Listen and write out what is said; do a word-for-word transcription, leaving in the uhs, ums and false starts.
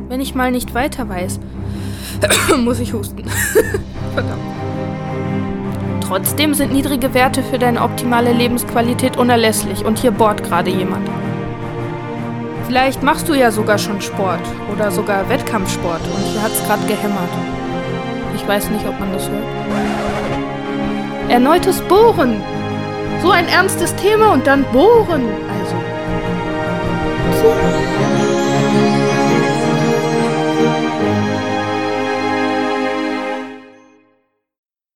Wenn ich mal nicht weiter weiß, muss ich husten. Verdammt. Trotzdem sind niedrige Werte für deine optimale Lebensqualität unerlässlich und hier bohrt gerade jemand. Vielleicht machst du ja sogar schon Sport oder sogar Wettkampfsport und hier hat's gerade gehämmert. Ich weiß nicht, ob man das hört. Erneutes Bohren. So ein ernstes Thema und dann Bohren. Also.